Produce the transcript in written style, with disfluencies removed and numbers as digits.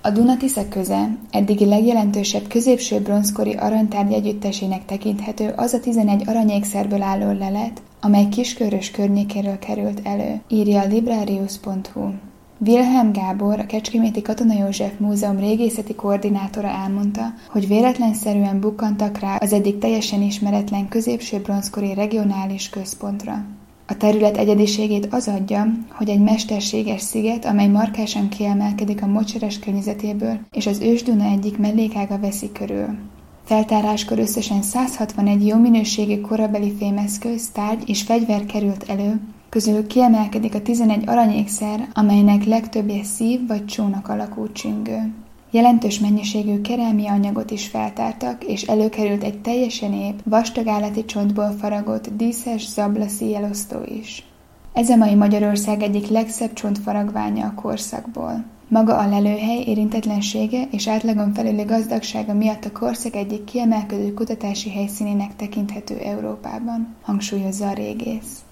A Duna-Tisza köze eddigi legjelentősebb középső bronzkori aranytárgy együttesének tekinthető az a 11 aranyékszerből álló lelet, amely Kiskörös környékéről került elő, írja a librarius.hu. Wilhelm Gábor, a Kecskeméti Katona József Múzeum régészeti koordinátora elmondta, hogy véletlenszerűen bukkantak rá az eddig teljesen ismeretlen középső bronzkori regionális központra. A terület egyediségét az adja, hogy egy mesterséges sziget, amely markánsan kiemelkedik a mocsaras környezetéből, és az Ős-Duna egyik mellékága veszi körül. Feltáráskor összesen 161 jó minőségű korabeli fémeszköz, tárgy és fegyver került elő, közül kiemelkedik a 11 aranyékszer, amelynek legtöbbje szív vagy csónak alakú csüngő. Jelentős mennyiségű kerámia anyagot is feltártak, és előkerült egy teljesen ép, vastag állati csontból faragott, díszes zablaszi jelosztó is. Ez a mai Magyarország egyik legszebb csontfaragványa a korszakból. Maga a lelőhely érintetlensége és átlagon felüli gazdagsága miatt a korszak egyik kiemelkedő kutatási helyszínének tekinthető Európában, hangsúlyozza a régész.